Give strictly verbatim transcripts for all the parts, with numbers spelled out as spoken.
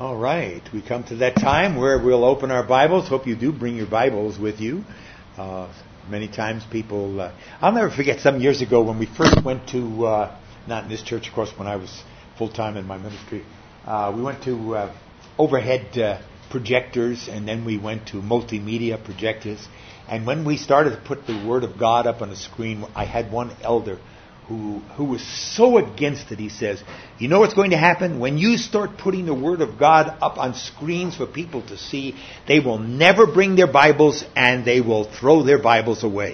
All right, we come to that time where we'll open our Bibles. Hope you do bring your Bibles with you. Uh, many times people, uh, I'll never forget some years ago when we first went to, uh, not in this church, of course, when I was full-time in my ministry, uh, we went to uh, overhead uh, projectors, and then we went to multimedia projectors. And when we started to put the Word of God up on the screen, I had one elder who who was so against it. He says, you know what's going to happen? When you start putting the Word of God up on screens for people to see, they will never bring their Bibles and they will throw their Bibles away.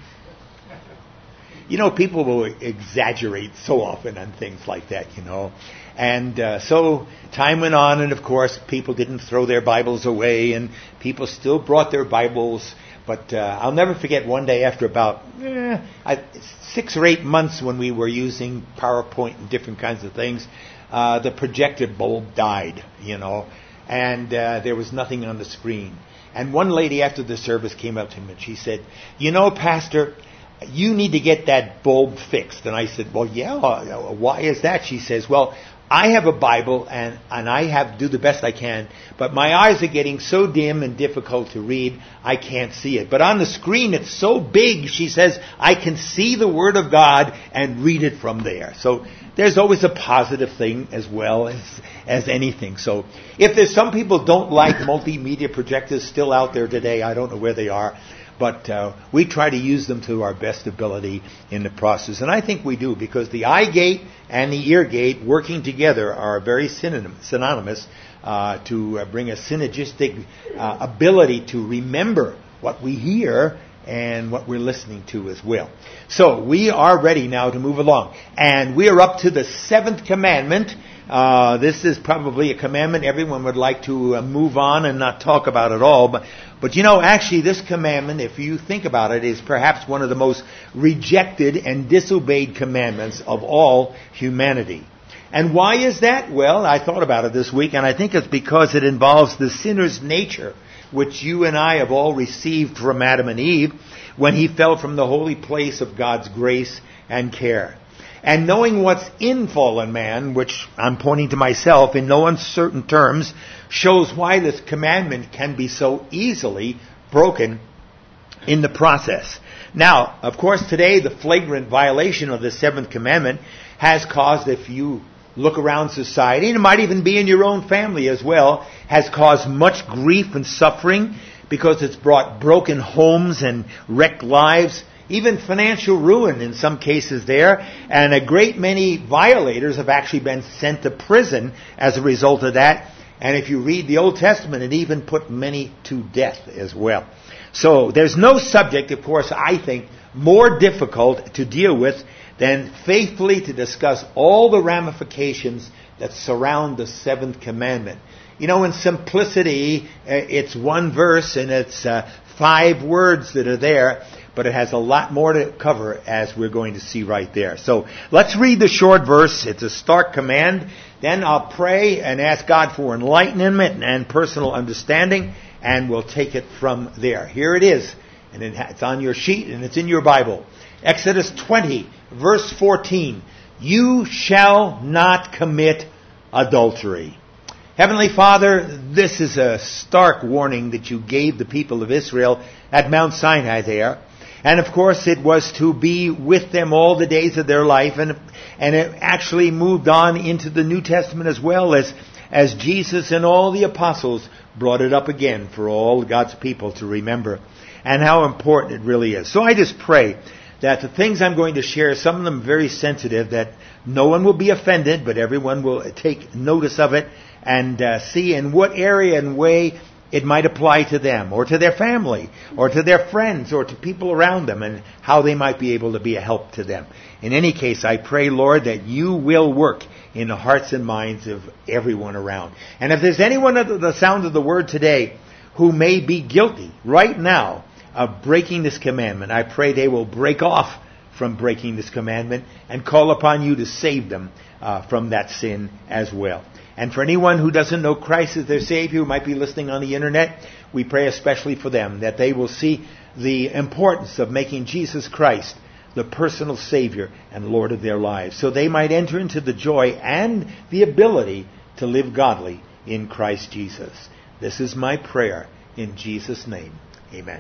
You know, people will exaggerate so often on things like that, you know. And uh, so time went on, and of course people didn't throw their Bibles away, and people still brought their Bibles. But uh, I'll never forget one day after about eh, I, six or eight months when we were using PowerPoint and different kinds of things, uh, the projector bulb died, you know, and uh, there was nothing on the screen. And one lady after the service came up to me and she said, you know, Pastor, you need to get that bulb fixed. And I said, well, yeah, why is that? She says, well, I have a Bible and, and I have to do the best I can, but my eyes are getting so dim and difficult to read, I can't see it. But on the screen, it's so big, she says, I can see the Word of God and read it from there. So there's always a positive thing as well as, as anything. So if there's some people don't like multimedia projectors still out there today, I don't know where they are. But uh, we try to use them to our best ability in the process. And I think we do, because the eye gate and the ear gate working together are very synonym, synonymous uh, to uh, bring a synergistic uh, ability to remember what we hear and what we're listening to as well. So we are ready now to move along. And we are up to the seventh commandment. Uh, this is probably a commandment everyone would like to uh, move on and not talk about at all. But, but you know, actually this commandment, if you think about it, is perhaps one of the most rejected and disobeyed commandments of all humanity. And why is that? Well, I thought about it this week, and I think it's because it involves the sinner's nature, which you and I have all received from Adam and Eve when he fell from the holy place of God's grace and care. And knowing what's in fallen man, which I'm pointing to myself in no uncertain terms, shows why this commandment can be so easily broken in the process. Now, of course, today the flagrant violation of the seventh commandment has caused, if you look around society, and it might even be in your own family as well, has caused much grief and suffering because it's brought broken homes and wrecked lives, even financial ruin in some cases there, and a great many violators have actually been sent to prison as a result of that. And if you read the Old Testament, it even put many to death as well. So there's no subject, of course, I think, more difficult to deal with than faithfully to discuss all the ramifications that surround the seventh commandment. You know, in simplicity, it's one verse and it's uh, five words that are there, but it has a lot more to cover, as we're going to see right there. So let's read the short verse. It's a stark command. Then I'll pray and ask God for enlightenment and personal understanding, and we'll take it from there. Here it is, and it's on your sheet, and it's in your Bible. Exodus twenty, verse fourteen. You shall not commit adultery. Heavenly Father, this is a stark warning that you gave the people of Israel at Mount Sinai there. And of course it was to be with them all the days of their life, and and it actually moved on into the New Testament as well, as as Jesus and all the apostles brought it up again for all God's people to remember, and how important it really is. So I just pray that the things I'm going to share, some of them very sensitive, that no one will be offended, but everyone will take notice of it and uh, see in what area and way it might apply to them, or to their family, or to their friends, or to people around them, and how they might be able to be a help to them. In any case, I pray, Lord, that you will work in the hearts and minds of everyone around. And if there's anyone at the sound of the word today who may be guilty right now of breaking this commandment, I pray they will break off from breaking this commandment and call upon you to save them uh, from that sin as well. And for anyone who doesn't know Christ as their Savior, who might be listening on the internet, we pray especially for them, that they will see the importance of making Jesus Christ the personal Savior and Lord of their lives, so they might enter into the joy and the ability to live godly in Christ Jesus. This is my prayer in Jesus' name. Amen.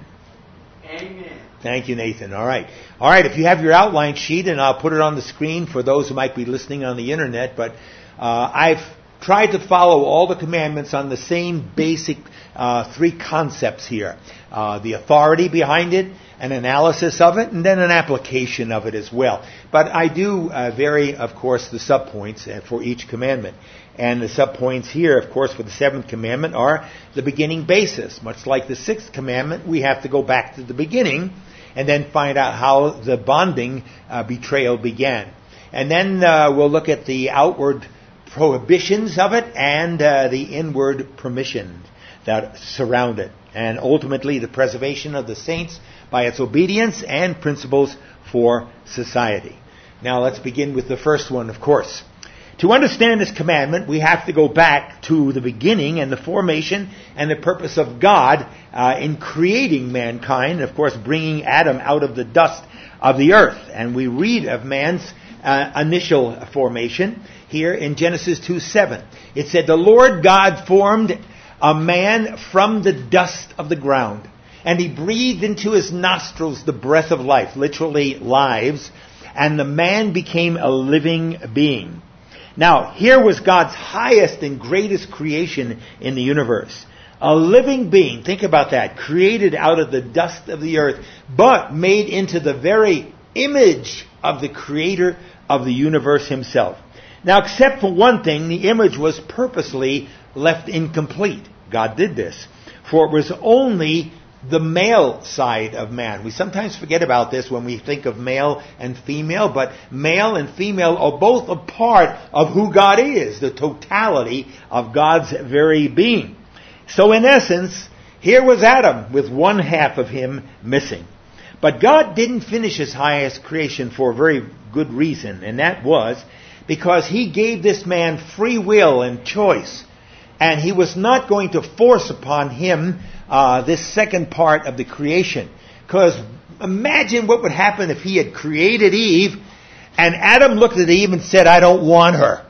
Amen. Thank you, Nathan. All right. All right, if you have your outline sheet, and I'll put it on the screen for those who might be listening on the internet, but uh, I've tried to follow all the commandments on the same basic uh, three concepts here. Uh, the authority behind it, an analysis of it, and then an application of it as well. But I do uh, vary, of course, the subpoints uh, for each commandment. And the subpoints here, of course, for the seventh commandment are the beginning basis. Much like the sixth commandment, we have to go back to the beginning and then find out how the bonding uh, betrayal began. And then uh, we'll look at the outward prohibitions of it and uh, the inward permissions that surround it. And ultimately the preservation of the saints by its obedience and principles for society. Now let's begin with the first one, of course. To understand this commandment, we have to go back to the beginning and the formation and the purpose of God uh, in creating mankind, and of course bringing Adam out of the dust of the earth. And we read of man's uh, initial formation here in Genesis two seven. It said, "The Lord God formed a man from the dust of the ground, and he breathed into his nostrils the breath of life," literally lives, "and the man became a living being." Now, here was God's highest and greatest creation in the universe. A living being, think about that, created out of the dust of the earth, but made into the very image of the creator of the universe himself. Now, except for one thing, the image was purposely left incomplete. God did this, for it was only the male side of man. We sometimes forget about this when we think of male and female, but male and female are both a part of who God is, the totality of God's very being. So in essence, here was Adam with one half of him missing. But God didn't finish his highest creation for a very good reason, and that was because he gave this man free will and choice. And he was not going to force upon him uh, this second part of the creation. Because imagine what would happen if he had created Eve and Adam looked at Eve and said, "I don't want her."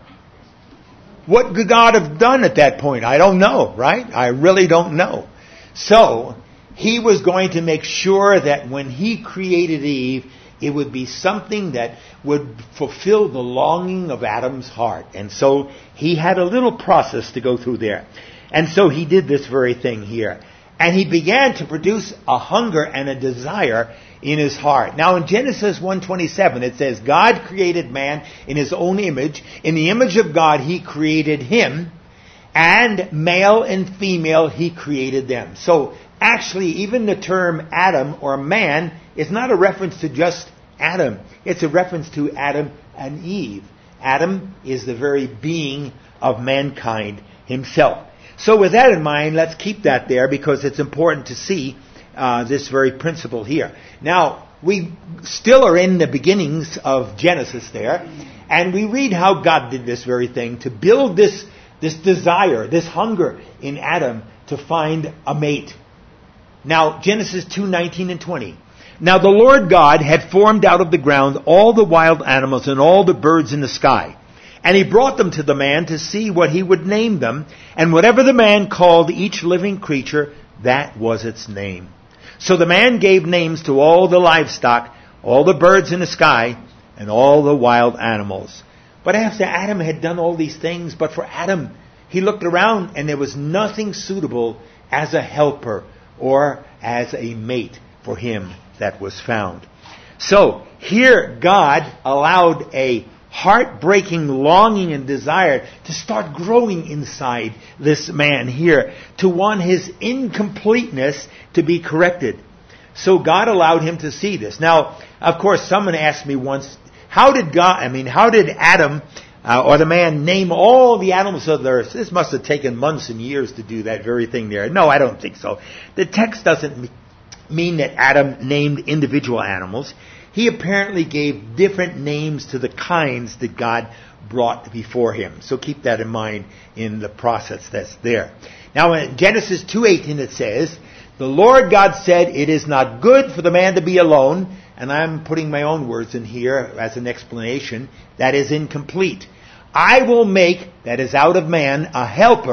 What could God have done at that point? I don't know, right? I really don't know. So, he was going to make sure that when he created Eve, it would be something that would fulfill the longing of Adam's heart. And so he had a little process to go through there. And so he did this very thing here. And he began to produce a hunger and a desire in his heart. Now in Genesis one twenty-seven it says, "God created man in his own image. In the image of God he created him. And male and female he created them." So actually even the term Adam or man is not a reference to just Adam. It's a reference to Adam and Eve. Adam is the very being of mankind himself. So with that in mind, let's keep that there because it's important to see uh, this very principle here. Now, we still are in the beginnings of Genesis there, and we read how God did this very thing to build this, this desire, this hunger in Adam to find a mate. Now, Genesis two nineteen and twenty. "Now the Lord God had formed out of the ground all the wild animals and all the birds in the sky. And he brought them to the man to see what he would name them. And whatever the man called each living creature, that was its name. So the man gave names to all the livestock, all the birds in the sky, and all the wild animals." But after Adam had done all these things, but for Adam, he looked around and there was nothing suitable as a helper or as a mate for him that was found. So here God allowed a heartbreaking longing and desire to start growing inside this man here, to want his incompleteness to be corrected. So God allowed him to see this. Now, of course, someone asked me once, how did God, I mean, how did Adam uh, or the man name all the animals of the earth? This must have taken months and years to do that very thing there. No, I don't think so. The text doesn't mean that Adam named individual animals. He apparently gave different names to the kinds that God brought before him. So keep that in mind in the process that's there. Now in Genesis two eighteen it says, "The Lord God said, it is not good for the man to be alone." And I'm putting my own words in here as an explanation. That is incomplete. "I will make," that is out of man, "a helper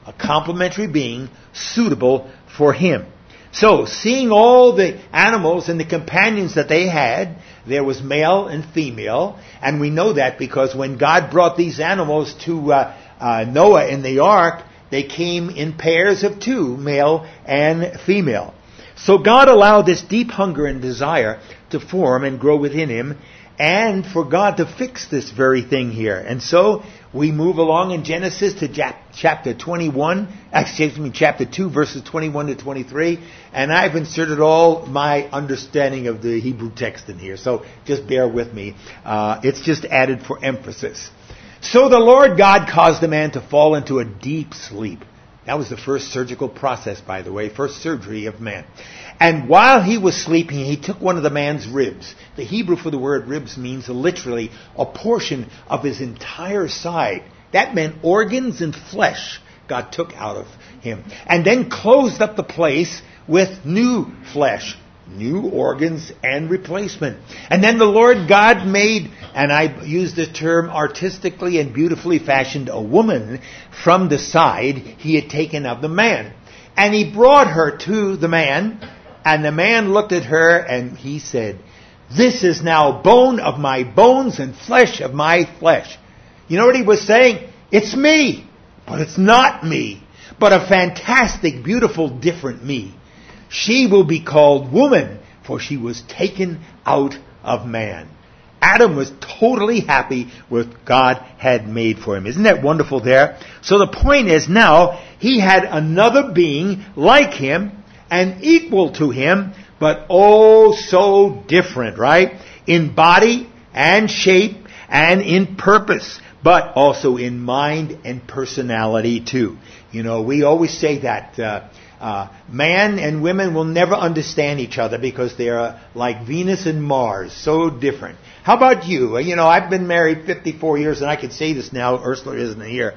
a complementary being suitable for him. So, seeing all the animals and the companions that they had, there was male and female, and we know that because when God brought these animals to uh, uh, Noah in the ark, they came in pairs of two, male and female. So God allowed this deep hunger and desire to form and grow within him, and for God to fix this very thing here. And so we move along in Genesis to chapter twenty-one, excuse me, chapter two, verses twenty-one to twenty-three. And I've inserted all my understanding of the Hebrew text in here, so just bear with me. Uh, it's just added for emphasis. So the Lord God caused the man to fall into a deep sleep. That was the first surgical process, by the way, first surgery of man. And while he was sleeping, he took one of the man's ribs. The Hebrew for the word ribs means literally a portion of his entire side. That meant organs and flesh God took out of him. And then closed up the place with new flesh, new organs and replacement. And then the Lord God made, and I use the term artistically and beautifully fashioned, a woman from the side he had taken of the man. And he brought her to the man, and the man looked at her and he said, "This is now bone of my bones and flesh of my flesh." You know what he was saying? It's me, but it's not me, but a fantastic, beautiful, different me. She will be called woman, for she was taken out of man. Adam was totally happy with what God had made for him. Isn't that wonderful there? So the point is now, he had another being like him and equal to him, but oh so different, right? In body and shape and in purpose, but also in mind and personality too. You know, we always say that uh, uh, man and women will never understand each other because they are like Venus and Mars, so different. How about you? You know, I've been married fifty-four years, and I can say this now. Ursula isn't here.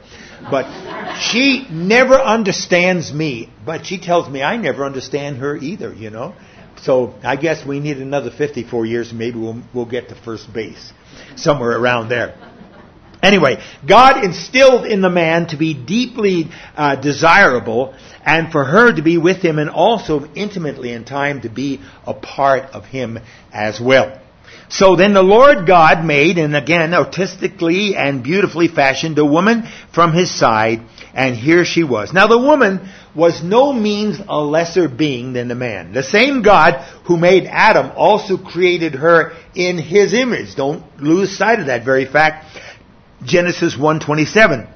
But she never understands me, but she tells me I never understand her either, you know. So I guess we need another fifty-four years, and maybe we'll, we'll get to first base, somewhere around there. Anyway, God instilled in the man to be deeply uh, desirable, and for her to be with him, and also intimately in time to be a part of him as well. So then the Lord God made, and again, artistically and beautifully fashioned, a woman from his side, and here she was. Now the woman was no means a lesser being than the man. The same God who made Adam also created her in his image. Don't lose sight of that very fact. Genesis one twenty-seven.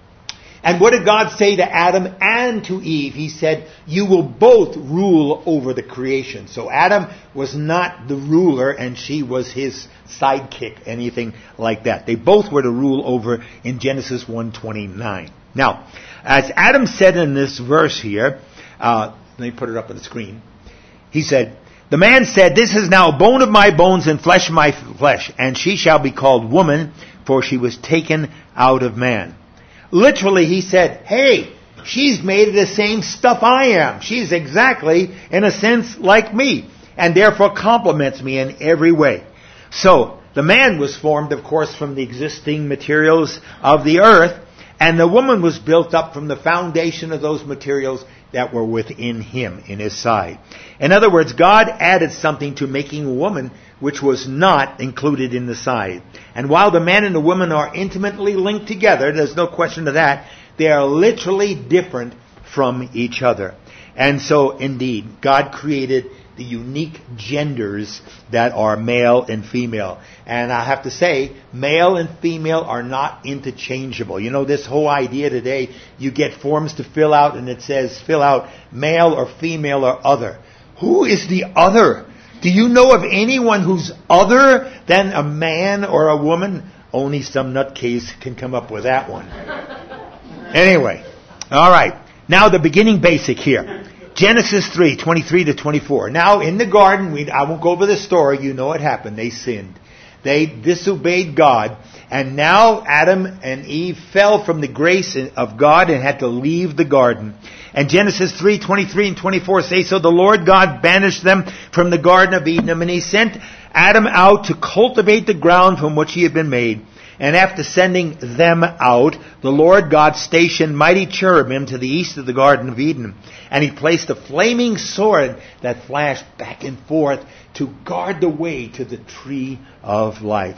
And what did God say to Adam and to Eve? He said, you will both rule over the creation. So Adam was not the ruler and she was his sidekick, anything like that. They both were to rule over in Genesis one twenty-nine. Now, as Adam said in this verse here, uh, let me put it up on the screen. He said, the man said, this is now bone of my bones and flesh of my flesh, and she shall be called woman, for she was taken out of man. Literally, he said, hey, she's made of the same stuff I am. She's exactly, in a sense, like me, and therefore complements me in every way. So, the man was formed, of course, from the existing materials of the earth, and the woman was built up from the foundation of those materials that were within him, in his side. In other words, God added something to making a woman which was not included in the side. And while the man and the woman are intimately linked together, there's no question of that, they are literally different from each other. And so, indeed, God created the unique genders that are male and female. And I have to say, male and female are not interchangeable. You know, this whole idea today, you get forms to fill out and it says, fill out male or female or other. Who is the other? Do you know of anyone who's other than a man or a woman? Only some nutcase can come up with that one. Anyway, all right. Now the beginning basic here. Genesis three, twenty-three to twenty-four. Now in the garden, we, I won't go over the story. You know what happened. They sinned. They disobeyed God. And now Adam and Eve fell from the grace of God and had to leave the garden. And Genesis three, twenty-three and twenty-four say, so the Lord God banished them from the Garden of Eden, and he sent Adam out to cultivate the ground from which he had been made. And after sending them out, the Lord God stationed mighty cherubim to the east of the Garden of Eden. And he placed a flaming sword that flashed back and forth to guard the way to the tree of life.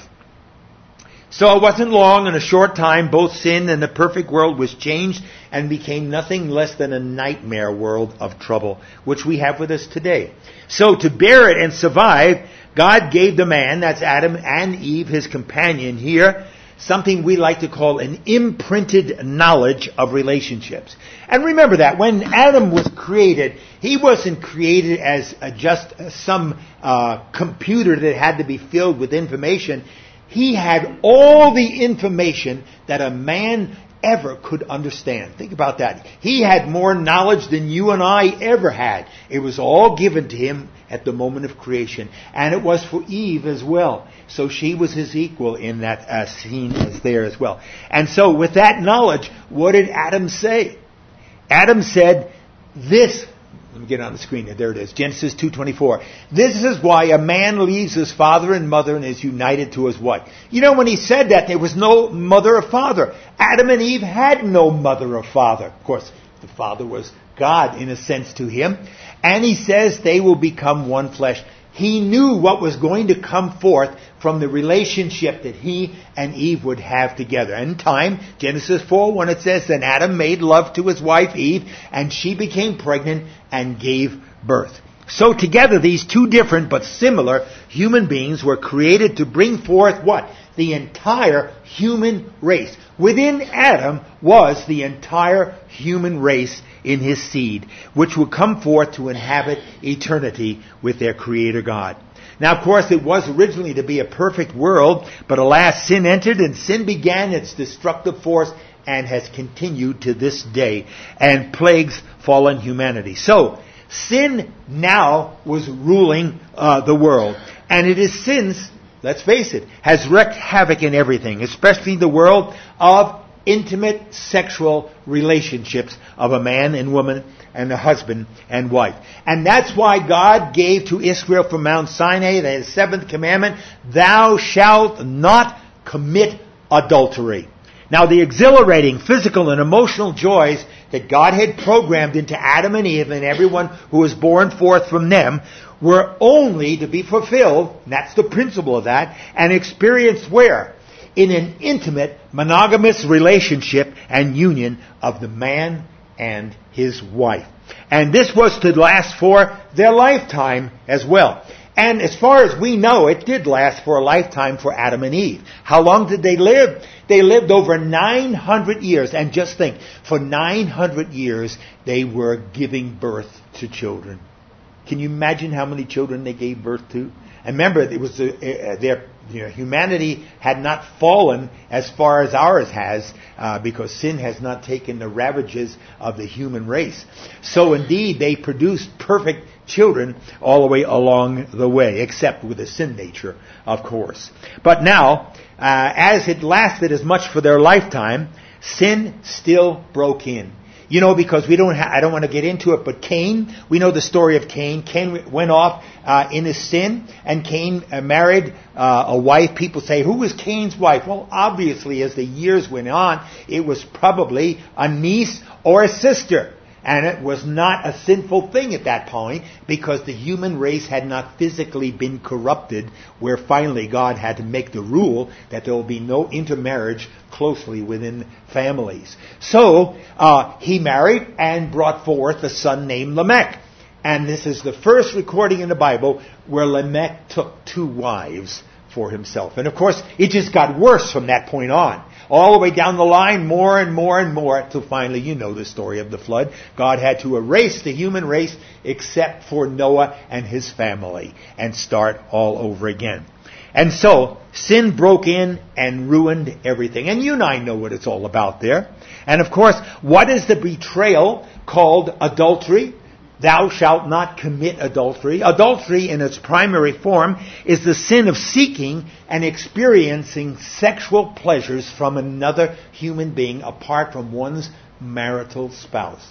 So it wasn't long, in a short time, both sin and the perfect world was changed and became nothing less than a nightmare world of trouble, which we have with us today. So to bear it and survive, God gave the man, that's Adam and Eve, his companion here, something we like to call an imprinted knowledge of relationships. And remember that when Adam was created, he wasn't created as uh, just uh, some uh, computer that had to be filled with information. He had all the information that a man ever could understand. Think about that. He had more knowledge than you and I ever had. It was all given to him at the moment of creation. And it was for Eve as well. So she was his equal in that uh, scene as there as well. And so with that knowledge, what did Adam say? Adam said, this, let me get it on the screen. There it is. Genesis two twenty-four. This is why a man leaves his father and mother and is united to his wife. You know, when he said that, there was no mother or father. Adam and Eve had no mother or father. Of course, the father was God in a sense to him. And he says they will become one flesh. He knew what was going to come forth from the relationship that he and Eve would have together. In time, Genesis four one, it says, then Adam made love to his wife Eve, and she became pregnant and gave birth. So together, these two different but similar human beings were created to bring forth what? The entire human race. Within Adam was the entire human race in his seed, which would come forth to inhabit eternity with their Creator God. Now, of course, it was originally to be a perfect world, but alas, sin entered and sin began its destructive force and has continued to this day and plagues fallen humanity. So, sin now was ruling uh, the world. And it is since, let's face it, has wreaked havoc in everything, especially the world of intimate sexual relationships of a man and woman and a husband and wife. And that's why God gave to Israel from Mount Sinai the seventh commandment, thou shalt not commit adultery. Now, the exhilarating physical and emotional joys that God had programmed into Adam and Eve and everyone who was born forth from them were only to be fulfilled, and that's the principle of that, and experienced where? In an intimate, monogamous relationship and union of the man and his wife. And this was to last for their lifetime as well. And as far as we know, it did last for a lifetime for Adam and Eve. How long did they live? They lived over nine hundred years. And just think, for nine hundred years, they were giving birth to children. Can you imagine how many children they gave birth to? And remember, it was uh, their you know, humanity had not fallen as far as ours has, uh, because sin has not taken the ravages of the human race. So indeed, they produced perfect children all the way along the way, except with a sin nature, of course. But now, uh, as it lasted as much for their lifetime, sin still broke in. You know, because we don't ha- I don't want to get into it, but Cain, we know the story of Cain. Cain went off uh, in his sin, and Cain uh, married uh, a wife. People say, who was Cain's wife? Well, obviously, as the years went on, it was probably a niece or a sister. And it was not a sinful thing at that point, because the human race had not physically been corrupted, where finally God had to make the rule that there will be no intermarriage closely within families. So uh, he married and brought forth a son named Lamech. And this is the first recording in the Bible where Lamech took two wives for himself. And of course, it just got worse from that point on. All the way down the line, more and more and more, until finally, you know the story of the flood. God had to erase the human race except for Noah and his family and start all over again. And so, sin broke in and ruined everything. And you and I know what it's all about there. And of course, what is the betrayal called adultery? Thou shalt not commit adultery. Adultery in its primary form is the sin of seeking and experiencing sexual pleasures from another human being apart from one's marital spouse.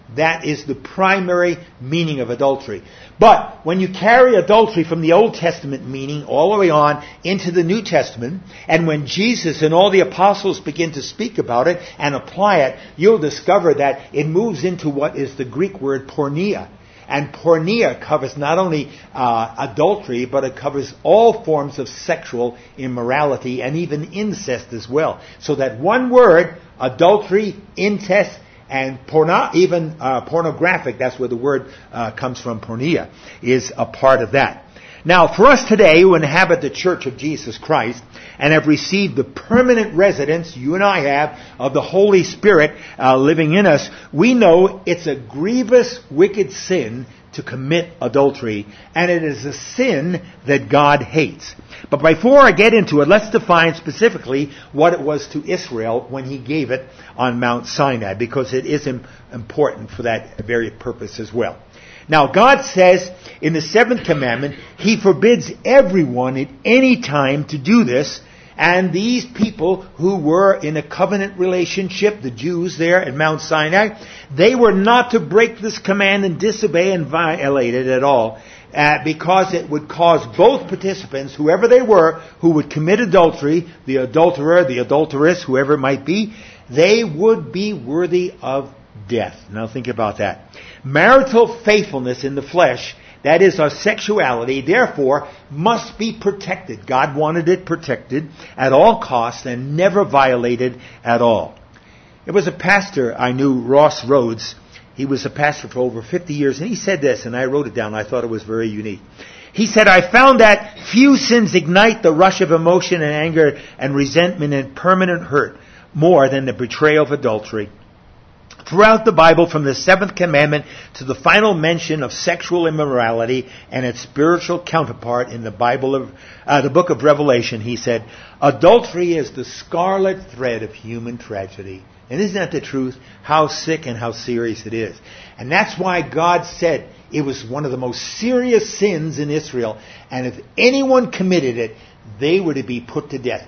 That is the primary meaning of adultery. But when you carry adultery from the Old Testament meaning all the way on into the New Testament, and when Jesus and all the apostles begin to speak about it and apply it, you'll discover that it moves into what is the Greek word porneia. And porneia covers not only uh, adultery, but it covers all forms of sexual immorality and even incest as well. So that one word, adultery, incest, and porno, even uh, pornographic, that's where the word uh, comes from, porneia, is a part of that. Now, for us today who inhabit the Church of Jesus Christ and have received the permanent residence, you and I have, of the Holy Spirit uh, living in us, we know it's a grievous, wicked sin to commit adultery, and it is a sin that God hates. But before I get into it, let's define specifically what it was to Israel when He gave it on Mount Sinai, because it is important for that very purpose as well. Now, God says in the seventh commandment, He forbids everyone at any time to do this. And these people who were in a covenant relationship, the Jews there at Mount Sinai, they were not to break this command and disobey and violate it at all, uh, because it would cause both participants, whoever they were, who would commit adultery, the adulterer, the adulteress, whoever it might be, they would be worthy of death. Now think about that. Marital faithfulness in the flesh, that is our sexuality, therefore must be protected. God wanted it protected at all costs and never violated at all. It was a pastor I knew, Ross Rhodes. He was a pastor for over fifty years, and he said this, and I wrote it down. I thought it was very unique. He said, I found that few sins ignite the rush of emotion and anger and resentment and permanent hurt more than the betrayal of adultery. Throughout the Bible, from the seventh commandment to the final mention of sexual immorality and its spiritual counterpart in the Bible of uh, the book of Revelation, he said, adultery is the scarlet thread of human tragedy. And isn't that the truth? How sick and how serious it is. And that's why God said it was one of the most serious sins in Israel. And if anyone committed it, they were to be put to death.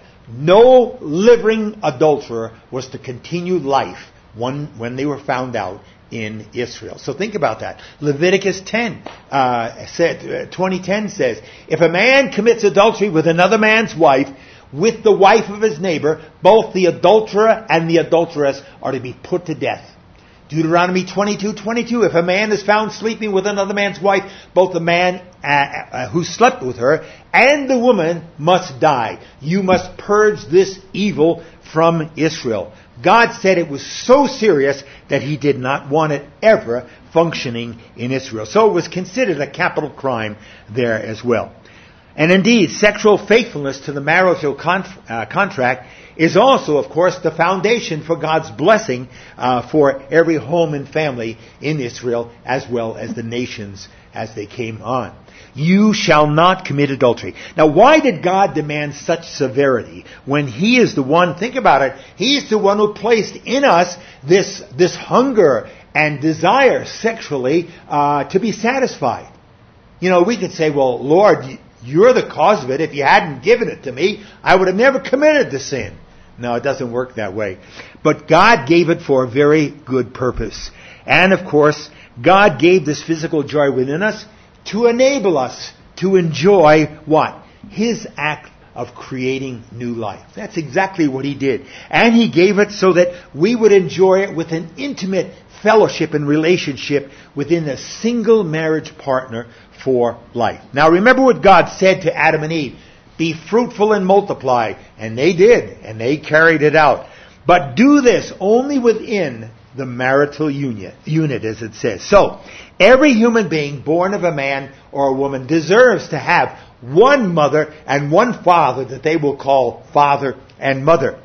No living adulterer was to continue life One, when they were found out in Israel. So think about that. Leviticus ten, uh, said, uh, twenty ten says, if a man commits adultery with another man's wife, with the wife of his neighbor, both the adulterer and the adulteress are to be put to death. Deuteronomy twenty-two twenty-two, if a man is found sleeping with another man's wife, both the man uh, uh, who slept with her and the woman must die. You must purge this evil from Israel. God said it was so serious that He did not want it ever functioning in Israel. So it was considered a capital crime there as well. And indeed, sexual faithfulness to the marital con- uh, contract is also, of course, the foundation for God's blessing uh, for every home and family in Israel, as well as the nations as they came on. You shall not commit adultery. Now, why did God demand such severity when He is the one, think about it, He's the one who placed in us this, this hunger and desire sexually uh, to be satisfied? You know, we could say, well, Lord, you're the cause of it. If you hadn't given it to me, I would have never committed the sin. No, it doesn't work that way. But God gave it for a very good purpose. And, of course, God gave this physical joy within us to enable us to enjoy what? His act of creating new life. That's exactly what He did. And He gave it so that we would enjoy it with an intimate fellowship and relationship within a single marriage partner for life. Now remember what God said to Adam and Eve. Be fruitful and multiply. And they did. And they carried it out. But do this only within the marital union, unit, as it says. So, every human being born of a man or a woman deserves to have one mother and one father that they will call father and mother.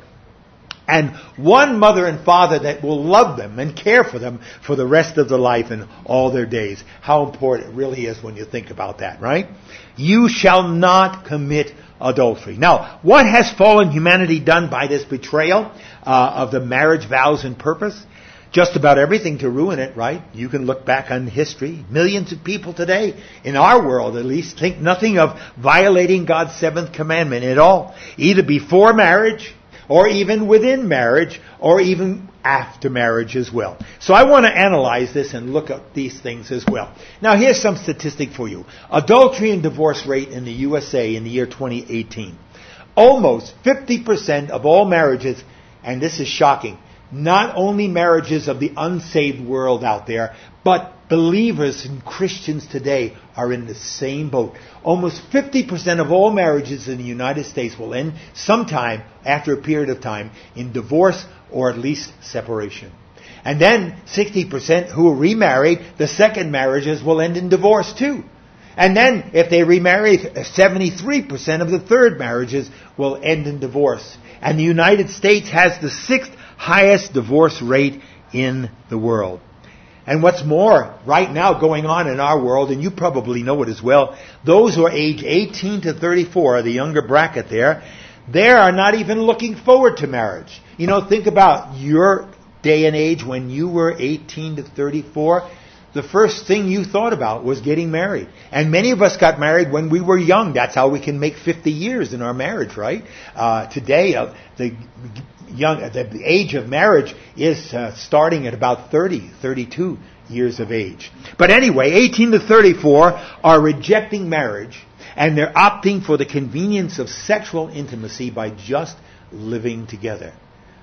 And one mother and father that will love them and care for them for the rest of their life and all their days. How important it really is when you think about that, right? You shall not commit adultery. Now, what has fallen humanity done by this betrayal uh, of the marriage vows and purpose? Just about everything to ruin it, right? You can look back on history. Millions of people today, in our world at least, think nothing of violating God's seventh commandment at all. Either before marriage, or even within marriage, or even after marriage as well. So I want to analyze this and look at these things as well. Now here's some statistic for you. Adultery and divorce rate in the U S A in the year twenty eighteen. Almost fifty percent of all marriages, and this is shocking, not only marriages of the unsaved world out there, but believers and Christians today are in the same boat. Almost fifty percent of all marriages in the United States will end sometime after a period of time in divorce or at least separation. And then sixty percent who are remarried, the second marriages will end in divorce too. And then if they remarry, seventy-three percent of the third marriages will end in divorce. And the United States has the sixth highest divorce rate in the world. And what's more, right now going on in our world, and you probably know it as well, those who are age eighteen to thirty-four, the younger bracket there, they are not even looking forward to marriage. You know, think about your day and age when you were eighteen to thirty-four. The first thing you thought about was getting married. And many of us got married when we were young. That's how we can make fifty years in our marriage, right? Uh, today, uh, the young, the age of marriage is uh, starting at about thirty, thirty-two years of age. But anyway, eighteen to thirty-four are rejecting marriage, and they're opting for the convenience of sexual intimacy by just living together.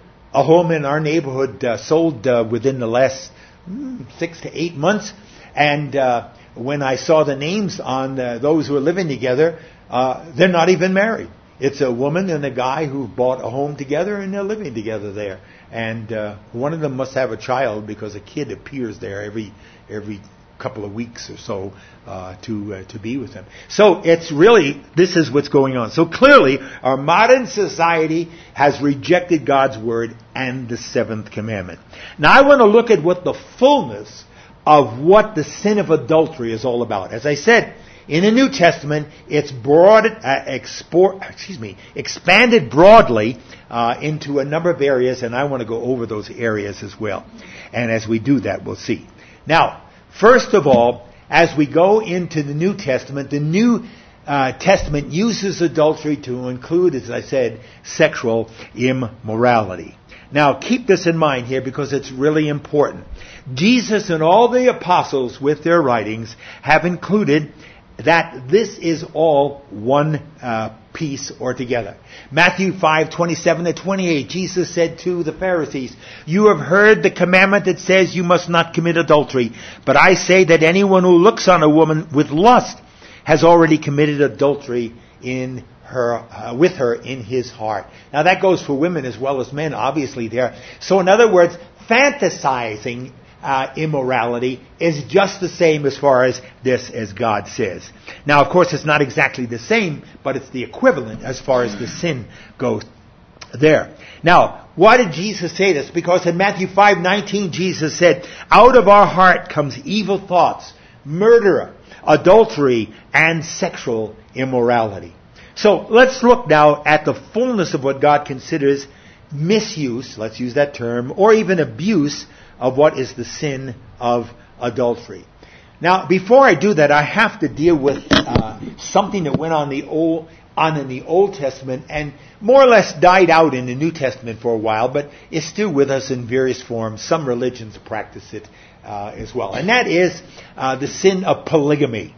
A home in our neighborhood uh, sold uh, within the last mm, six to eight months, and uh, when I saw the names on uh, those who are living together, uh, they're not even married. It's a woman and a guy who bought a home together, and they're living together there. And uh, one of them must have a child because a kid appears there every every couple of weeks or so uh, to uh, to be with them. So it's really, this is what's going on. So clearly, our modern society has rejected God's word and the seventh commandment. Now I want to look at what the fullness of what the sin of adultery is all about. As I said, in the New Testament, it's broad, uh, export, excuse me, expanded broadly uh, into a number of areas, and I want to go over those areas as well. And as we do that, we'll see. Now, first of all, as we go into the New Testament, the New uh, Testament uses adultery to include, as I said, sexual immorality. Now, keep this in mind here because it's really important. Jesus and all the apostles with their writings have included that this is all one uh, piece or together. Matthew five, twenty-seven to twenty-eight, Jesus said to the Pharisees, "You have heard the commandment that says you must not commit adultery. But I say that anyone who looks on a woman with lust has already committed adultery in her, uh, with her in his heart." Now that goes for women as well as men, obviously there. So in other words, fantasizing Uh, immorality is just the same as far as this as God says. Now, of course, it's not exactly the same, but it's the equivalent as far as the sin goes there. Now, why did Jesus say this? Because in Matthew five nineteen, Jesus said, "Out of our heart comes evil thoughts, murder, adultery, and sexual immorality." So let's look now at the fullness of what God considers misuse, let's use that term, or even abuse of what is the sin of adultery. Now, before I do that, I have to deal with uh, something that went on the old on in the Old Testament and more or less died out in the New Testament for a while, but is still with us in various forms. Some religions practice it uh, as well, and that is uh, the sin of polygamy.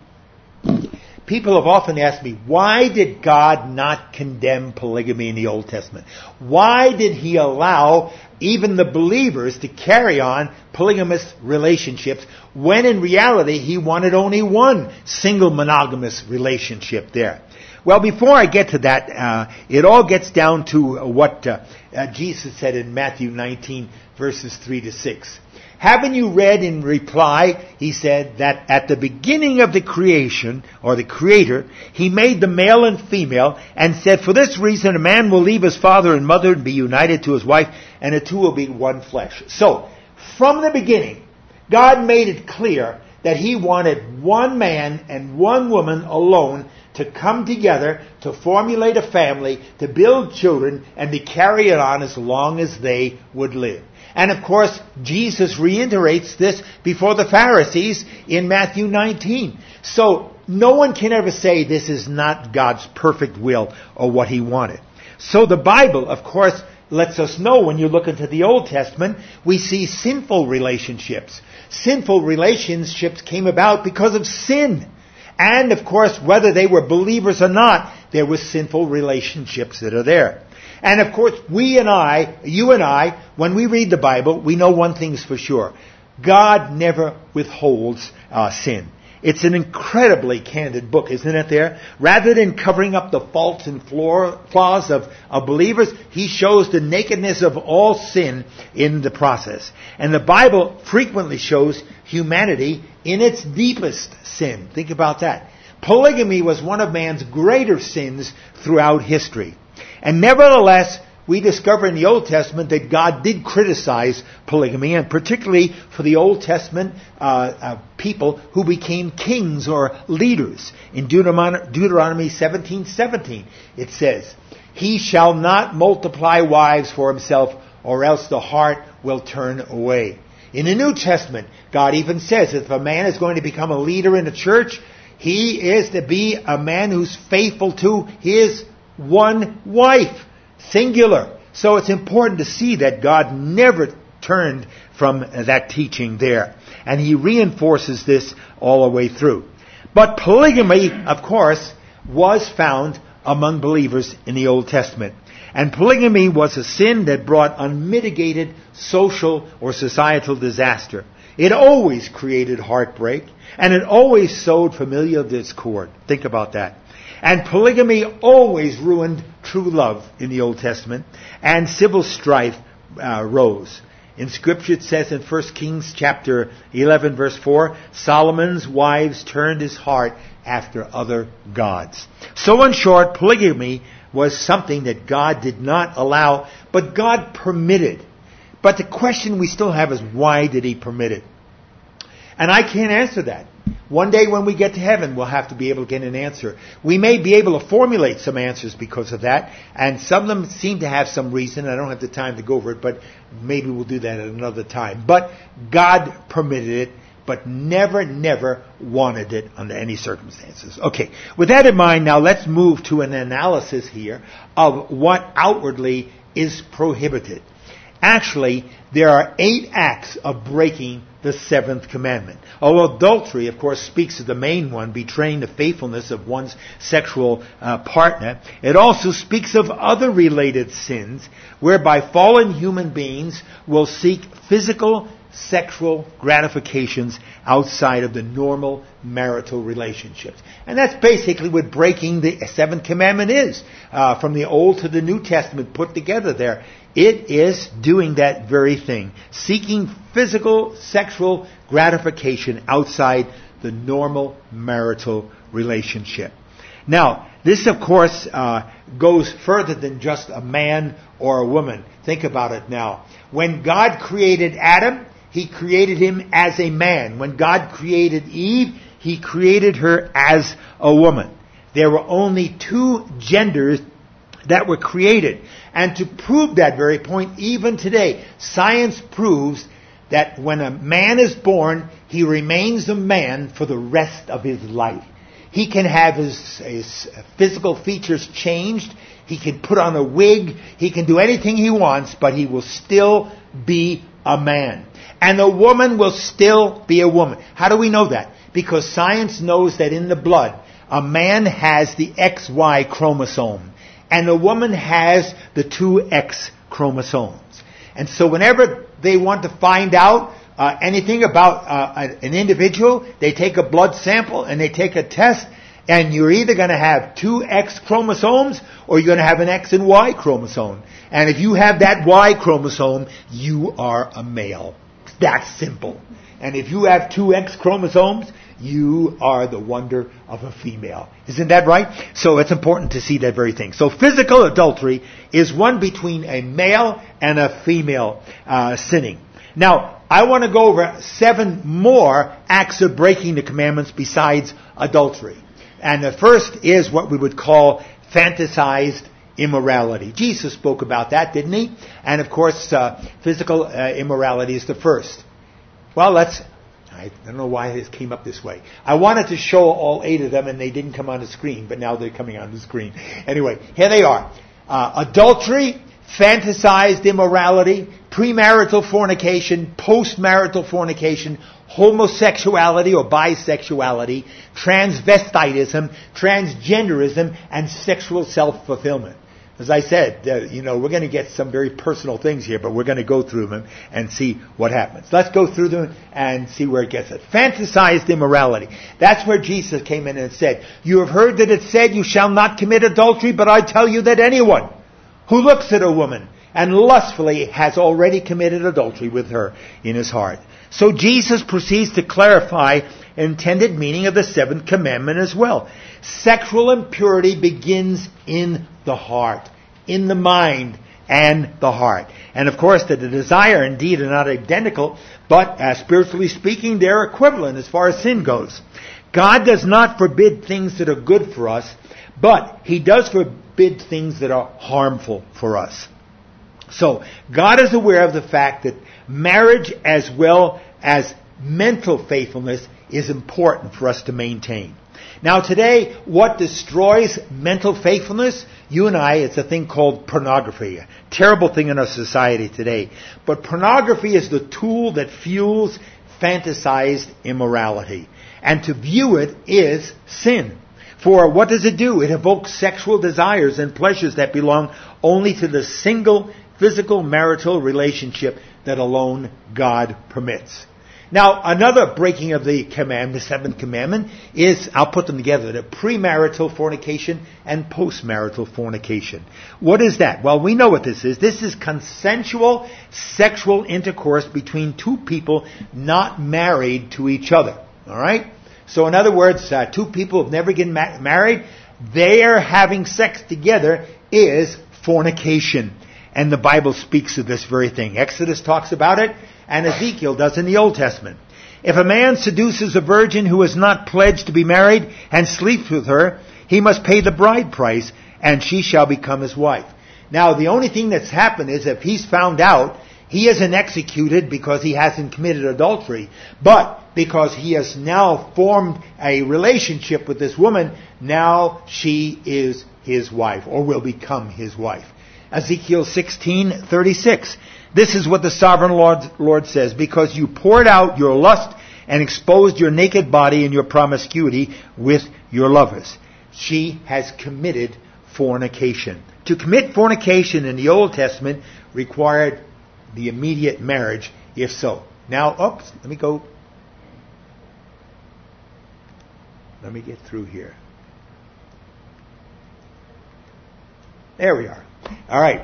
People have often asked me, why did God not condemn polygamy in the Old Testament? Why did He allow even the believers to carry on polygamous relationships when in reality He wanted only one single monogamous relationship there? Well, before I get to that, uh, it all gets down to what uh, uh, Jesus said in Matthew nineteen, verses three to six. "Haven't you read in reply," he said, "that at the beginning of the creation, or the Creator, He made the male and female, and said, for this reason a man will leave his father and mother and be united to his wife, and the two will be one flesh." So, from the beginning, God made it clear that He wanted one man and one woman alone to come together, to formulate a family, to build children, and to carry it on as long as they would live. And of course, Jesus reiterates this before the Pharisees in Matthew nineteen. So, no one can ever say this is not God's perfect will or what He wanted. So the Bible, of course, lets us know when you look into the Old Testament, we see sinful relationships. Sinful relationships came about because of sin. And, of course, whether they were believers or not, there were sinful relationships that are there. And, of course, we and I, you and I, when we read the Bible, we know one thing's for sure. God never withholds uh, sin. It's an incredibly candid book, isn't it there? Rather than covering up the faults and flaws of, of believers, he shows the nakedness of all sin in the process. And the Bible frequently shows humanity in its deepest sin. Think about that. Polygamy was one of man's greater sins throughout history. And nevertheless, we discover in the Old Testament that God did criticize polygamy, and particularly for the Old Testament uh, uh, people who became kings or leaders. In Deuteronomy, Deuteronomy seventeen seventeen, it says, "He shall not multiply wives for himself, or else the heart will turn away." In the New Testament, God even says that if a man is going to become a leader in a church, he is to be a man who's faithful to his one wife. Singular. So it's important to see that God never turned from that teaching there. And he reinforces this all the way through. But polygamy, of course, was found among believers in the Old Testament. And polygamy was a sin that brought unmitigated social or societal disaster. It always created heartbreak, and it always sowed familial discord. Think about that. And polygamy always ruined true love in the Old Testament, and civil strife uh, rose. In Scripture it says in First Kings chapter eleven verse four, Solomon's wives turned his heart after other gods. So in short, polygamy was something that God did not allow, but God permitted. But the question we still have is, why did he permit it? And I can't answer that. One day when we get to heaven, we'll have to be able to get an answer. We may be able to formulate some answers because of that, and some of them seem to have some reason. I don't have the time to go over it, but maybe we'll do that at another time. But God permitted it, but never, never wanted it under any circumstances. Okay, with that in mind, now let's move to an analysis here of what outwardly is prohibited. Actually, there are eight acts of breaking the seventh commandment. Although adultery, of course, speaks of the main one, betraying the faithfulness of one's sexual uh, partner, it also speaks of other related sins whereby fallen human beings will seek physical, sexual gratifications outside of the normal marital relationships. And that's basically what breaking the seventh commandment is. Uh, from the Old to the New Testament put together there. It is doing that very thing. Seeking physical, sexual gratification outside the normal marital relationship. Now, this of course uh, goes further than just a man or a woman. Think about it now. When God created Adam, he created him as a man. When God created Eve, he created her as a woman. There were only two genders that were created. And to prove that very point, even today, science proves that when a man is born, he remains a man for the rest of his life. He can have his, his physical features changed. He can put on a wig. He can do anything he wants, but he will still be a man. And a woman will still be a woman. How do we know that? Because science knows that in the blood, a man has the X Y chromosome. And a woman has the two X chromosomes. And so whenever they want to find out uh, anything about uh, an individual, they take a blood sample and they take a test, and you're either going to have two X chromosomes or you're going to have an X and Y chromosome. And if you have that Y chromosome, you are a male. That's simple. And if you have two X chromosomes, you are the wonder of a female. Isn't that right? So it's important to see that very thing. So physical adultery is one between a male and a female uh, sinning. Now, I want to go over seven more acts of breaking the commandments besides adultery. And the first is what we would call fantasized immorality. Jesus spoke about that, didn't he? And of course, uh, physical uh, immorality is the first. Well, let's... I don't know why this came up this way. I wanted to show all eight of them, and they didn't come on the screen, but now they're coming on the screen. Anyway, here they are. Uh, adultery, fantasized immorality, premarital fornication, postmarital fornication, homosexuality or bisexuality, transvestitism, transgenderism, and sexual self-fulfillment. As I said, uh, you know, we're going to get some very personal things here, but we're going to go through them and see what happens. Let's go through them and see where it gets us. Fantasized immorality. That's where Jesus came in and said, you have heard that it said, you shall not commit adultery, but I tell you that anyone who looks at a woman and lustfully has already committed adultery with her in his heart. So Jesus proceeds to clarify intended meaning of the seventh commandment as well. Sexual impurity begins in the heart, in the mind and the heart. And of course, that the desire indeed are not identical, but uh, spiritually speaking, they're equivalent as far as sin goes. God does not forbid things that are good for us, but He does forbid things that are harmful for us. So, God is aware of the fact that marriage as well as mental faithfulness is important for us to maintain. Now today, what destroys mental faithfulness? You and I, it's a thing called pornography. A terrible thing in our society today. But pornography is the tool that fuels fantasized immorality. And to view it is sin. For what does it do? It evokes sexual desires and pleasures that belong only to the single physical marital relationship that alone God permits. Now, another breaking of the command, the seventh commandment, is, I'll put them together, the premarital fornication and postmarital fornication. What is that? Well, we know what this is. This is consensual sexual intercourse between two people not married to each other. All right? So, in other words, uh, two people have never been ma- married. Their having sex together is fornication. And the Bible speaks of this very thing. Exodus talks about it, and Ezekiel does in the Old Testament. If a man seduces a virgin who is not pledged to be married and sleeps with her, he must pay the bride price, and she shall become his wife. Now, the only thing that's happened is if he's found out, he isn't executed because he hasn't committed adultery, but because he has now formed a relationship with this woman, now she is his wife, or will become his wife. Ezekiel sixteen thirty-six. This is what the sovereign Lord, Lord says, because you poured out your lust and exposed your naked body in your promiscuity with your lovers. She has committed fornication. To commit fornication in the Old Testament required the immediate marriage, if so. Now, oops, let me go. Let me get through here. There we are. All right.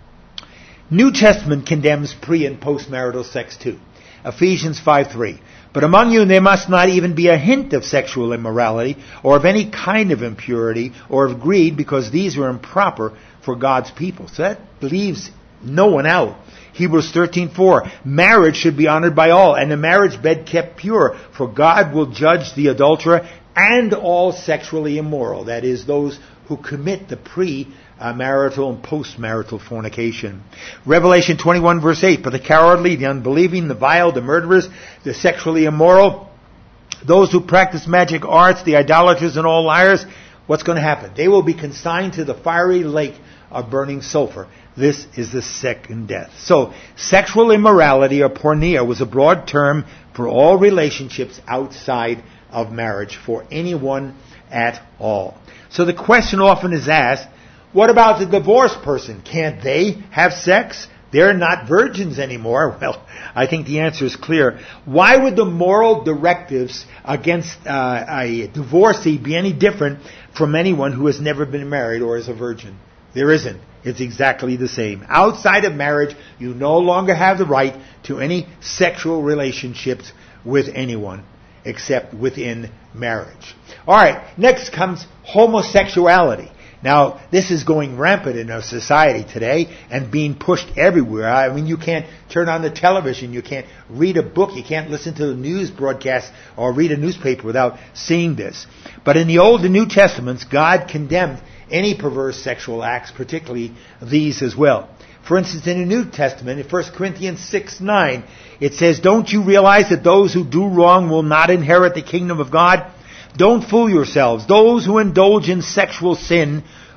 New Testament condemns pre- and postmarital sex too. Ephesians five three. But among you there must not even be a hint of sexual immorality, or of any kind of impurity, or of greed, because these are improper for God's people. So that leaves no one out. Hebrews thirteen four. Marriage should be honored by all, and the marriage bed kept pure, for God will judge the adulterer and all sexually immoral. That is, those who commit the pre- Uh, marital and post-marital fornication. Revelation twenty-one verse eight, but the cowardly, the unbelieving, the vile, the murderers, the sexually immoral, those who practice magic arts, the idolaters and all liars, what's going to happen? They will be consigned to the fiery lake of burning sulfur. This is the second death. So, sexual immorality or porneia was a broad term for all relationships outside of marriage, for anyone at all. So the question often is asked, what about the divorced person? Can't they have sex? They're not virgins anymore. Well, I think the answer is clear. Why would the moral directives against uh, a divorcee be any different from anyone who has never been married or is a virgin? There isn't. It's exactly the same. Outside of marriage, you no longer have the right to any sexual relationships with anyone except within marriage. All right, next comes homosexuality. Now, this is going rampant in our society today and being pushed everywhere. I mean, you can't turn on the television, you can't read a book, you can't listen to the news broadcast or read a newspaper without seeing this. But in the Old and New Testaments, God condemned any perverse sexual acts, particularly these as well. For instance, in the New Testament, in First Corinthians six nine, it says, don't you realize that those who do wrong will not inherit the kingdom of God? Don't fool yourselves. Those who indulge in sexual sin,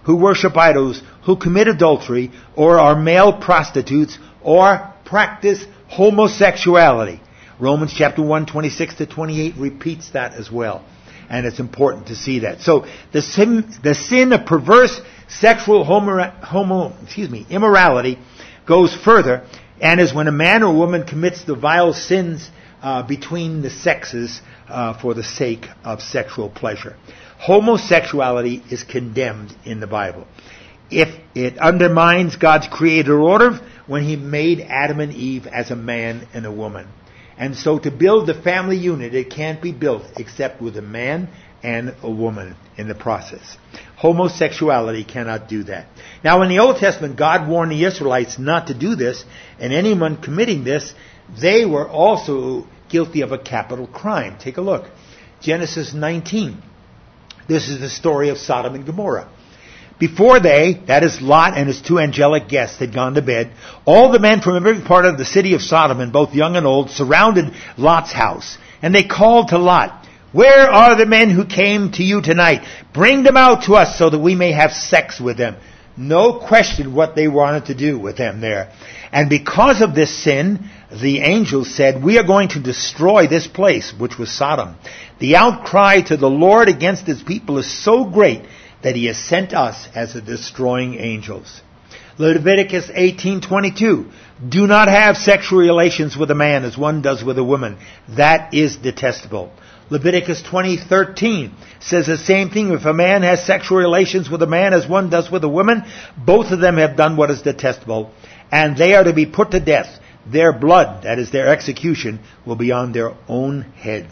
who worship idols, who commit adultery, or are male prostitutes, or practice homosexuality. Romans chapter one, twenty-six to twenty-eight repeats that as well. And it's important to see that. So the sin, the sin of perverse sexual homo, homo, excuse me, immorality goes further, and is when a man or woman commits the vile sins uh, between the sexes uh, for the sake of sexual pleasure. Homosexuality is condemned in the Bible. If it undermines God's created order when He made Adam and Eve as a man and a woman. And so to build the family unit, it can't be built except with a man and a woman in the process. Homosexuality cannot do that. Now in the Old Testament, God warned the Israelites not to do this, and anyone committing this, they were also guilty of a capital crime. Take a look. Genesis nineteen. This is the story of Sodom and Gomorrah. Before they, that is Lot and his two angelic guests, had gone to bed, all the men from every part of the city of Sodom, both young and old, surrounded Lot's house. And they called to Lot, "Where are the men who came to you tonight? Bring them out to us so that we may have sex with them." No question what they wanted to do with them there. And because of this sin, the angels said, "We are going to destroy this place," which was Sodom. The outcry to the Lord against His people is so great that He has sent us as the destroying angels. Leviticus eighteen twenty-two. "Do not have sexual relations with a man as one does with a woman. That is detestable." Leviticus twenty thirteen says the same thing. "If a man has sexual relations with a man as one does with a woman, both of them have done what is detestable, and they are to be put to death. Their blood," that is their execution, "will be on their own heads."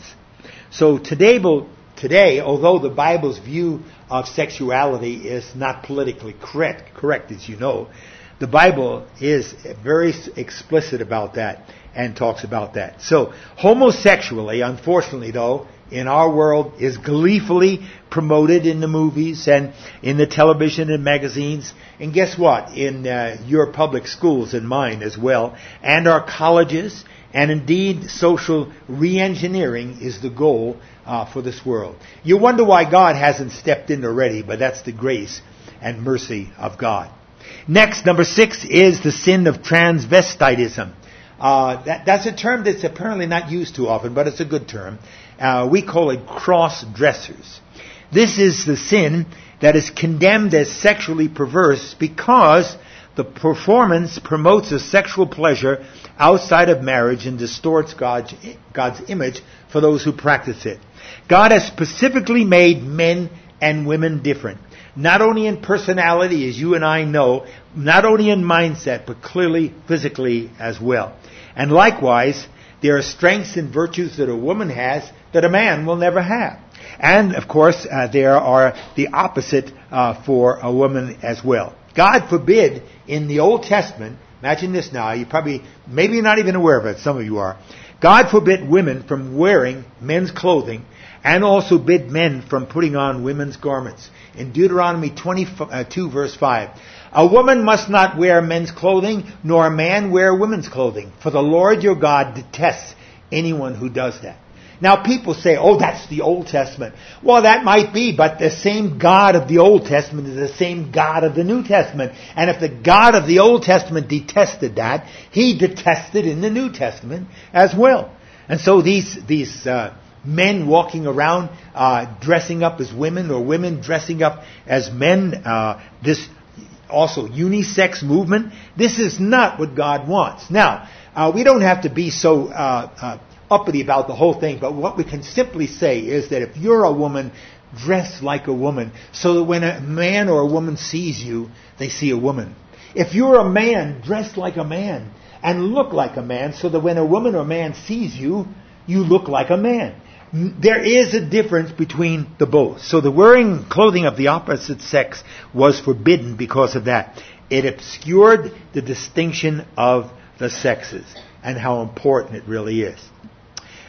So today, today, although the Bible's view of sexuality is not politically correct, correct as you know, the Bible is very explicit about that and talks about that. So homosexuality, unfortunately though, in our world is gleefully promoted in the movies and in the television and magazines. And guess what? In uh, your public schools and mine as well, and our colleges, and indeed social re-engineering is the goal uh, for this world. You wonder why God hasn't stepped in already, but that's the grace and mercy of God. Next, number six, is the sin of transvestitism. Uh, that, that's a term that's apparently not used too often, but it's a good term. Uh, we call it cross-dressers. This is the sin that is condemned as sexually perverse because the performance promotes a sexual pleasure outside of marriage and distorts God's, God's image for those who practice it. God has specifically made men and women different. Not only in personality, as you and I know, not only in mindset, but clearly physically as well. And likewise, there are strengths and virtues that a woman has that a man will never have. And, of course, uh, there are the opposite uh, for a woman as well. God forbid in the Old Testament, imagine this now, you probably, maybe you're not even aware of it, some of you are. God forbid women from wearing men's clothing and also bid men from putting on women's garments. In Deuteronomy twenty-two verse five, "A woman must not wear men's clothing, nor a man wear women's clothing, for the Lord your God detests anyone who does that." Now people say, "Oh, that's the Old Testament." Well, that might be, but the same God of the Old Testament is the same God of the New Testament. And if the God of the Old Testament detested that, He detested in the New Testament as well. And so these, these, uh, men walking around, uh, dressing up as women, or women dressing up as men, uh, this also unisex movement, this is not what God wants. Now, uh, we don't have to be so, uh, uh, uppity about the whole thing, but what we can simply say is that if you're a woman, dress like a woman, so that when a man or a woman sees you, they see a woman. If you're a man, dress like a man and look like a man, so that when a woman or man sees you, you look like a man. There is a difference between the both. So the wearing clothing of the opposite sex was forbidden because of that. It obscured the distinction of the sexes and how important it really is.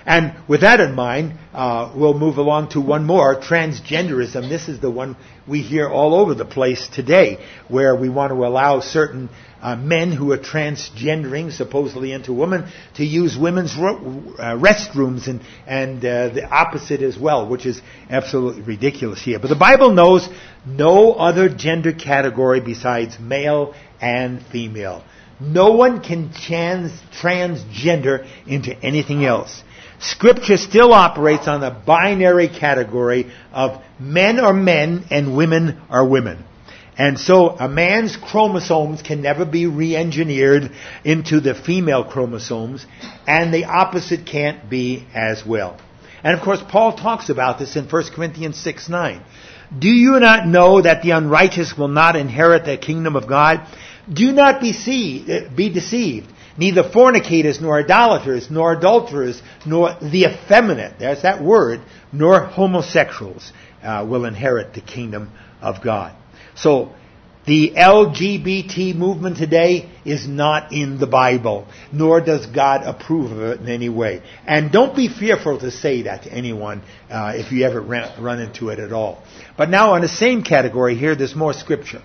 And with that in mind, uh, we'll move along to one more, transgenderism. This is the one we hear all over the place today, where we want to allow certain uh, men who are transgendering, supposedly into women, to use women's ro- uh, restrooms, and, and uh, the opposite as well, which is absolutely ridiculous here. But the Bible knows no other gender category besides male and female. No one can trans- transgender into anything else. Scripture still operates on the binary category of men are men and women are women. And so a man's chromosomes can never be re-engineered into the female chromosomes, and the opposite can't be as well. And of course, Paul talks about this in First Corinthians six nine. Do you not know that the unrighteous will not inherit the kingdom of God? Do not be, see, be deceived. Neither fornicators, nor idolaters, nor adulterers, nor the effeminate, there's that word, nor homosexuals uh, will inherit the kingdom of God. So, the L G B T movement today is not in the Bible, nor does God approve of it in any way. And don't be fearful to say that to anyone uh, if you ever ran, run into it at all. But now on the same category here, there's more scripture.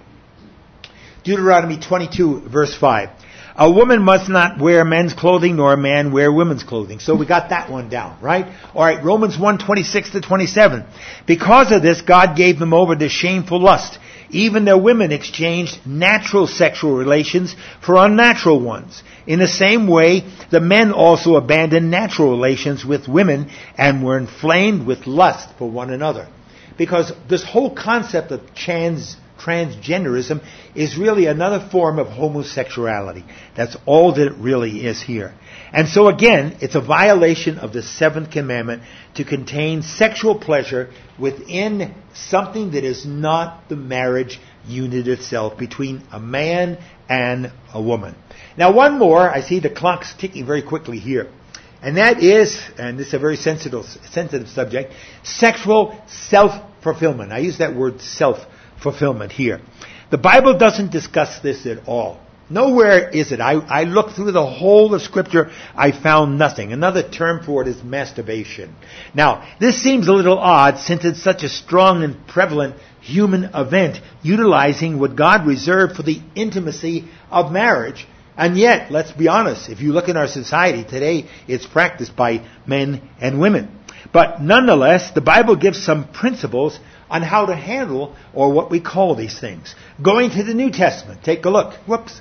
Deuteronomy twenty-two, verse five. A woman must not wear men's clothing, nor a man wear women's clothing. So we got that one down, right? All right, Romans one, twenty-six to twenty-seven. Because of this, God gave them over to shameful lust. Even their women exchanged natural sexual relations for unnatural ones. In the same way, the men also abandoned natural relations with women and were inflamed with lust for one another. Because this whole concept of trans transgenderism is really another form of homosexuality. That's all that it really is here. And so again, it's a violation of the seventh commandment to contain sexual pleasure within something that is not the marriage unit itself between a man and a woman. Now one more, I see the clock's ticking very quickly here. And that is, and this is a very sensitive, sensitive subject, sexual self-fulfillment. I use that word self-fulfillment here. The Bible doesn't discuss this at all. Nowhere is it. I, I looked through the whole of Scripture. I found nothing. Another term for it is masturbation. Now, this seems a little odd since it's such a strong and prevalent human event utilizing what God reserved for the intimacy of marriage. And yet, let's be honest, if you look in our society today, it's practiced by men and women. But nonetheless, the Bible gives some principles on how to handle, or what we call these things. Going to the New Testament, take a look. Whoops.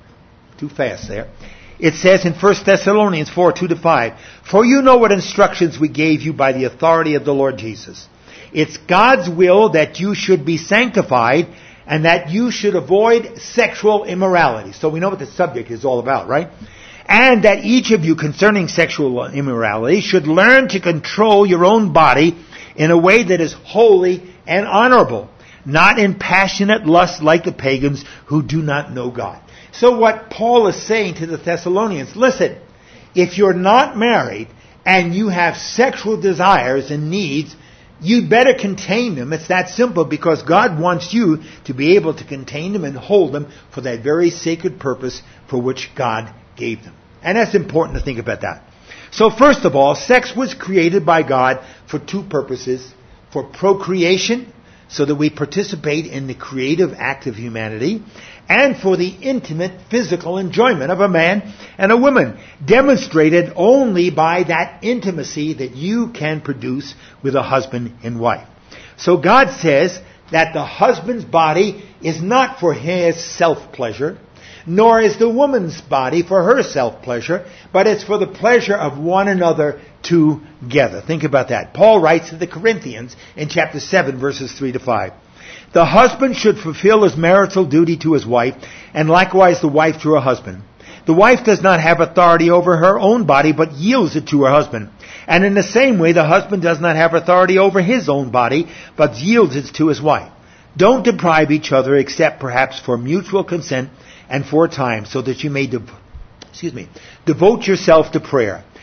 Too fast there. It says in First Thessalonians four, two to five, for you know what instructions we gave you by the authority of the Lord Jesus. It's God's will that you should be sanctified and that you should avoid sexual immorality. So we know what the subject is all about, right? And that each of you concerning sexual immorality should learn to control your own body in a way that is holy and honorable, not in passionate lust like the pagans who do not know God. So what Paul is saying to the Thessalonians, listen, if you're not married and you have sexual desires and needs, you'd better contain them. It's that simple, because God wants you to be able to contain them and hold them for that very sacred purpose for which God gave them. And that's important to think about that. So first of all, sex was created by God for two purposes. For procreation, so that we participate in the creative act of humanity, and for the intimate physical enjoyment of a man and a woman, demonstrated only by that intimacy that you can produce with a husband and wife. So God says that the husband's body is not for his self-pleasure, nor is the woman's body for her self-pleasure, but it's for the pleasure of one another together. Think about that. Paul writes to the Corinthians in chapter seven, verses three to five. The husband should fulfill his marital duty to his wife, and likewise the wife to her husband. The wife does not have authority over her own body, but yields it to her husband. And in the same way, the husband does not have authority over his own body, but yields it to his wife. Don't deprive each other, except perhaps for mutual consent and for a time, so that you may dev- excuse me, devote yourself to prayer.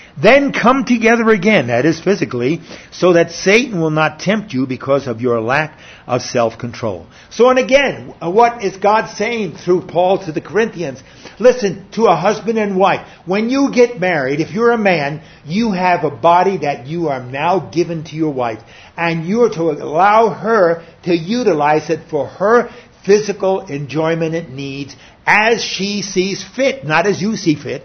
Then come together again, that is physically, so that Satan will not tempt you because of your lack of self-control. So, and again, what is God saying through Paul to the Corinthians? Listen, to a husband and wife, when you get married, if you're a man, you have a body that you are now given to your wife, and you're to allow her to utilize it for her physical enjoyment and needs as she sees fit, not as you see fit.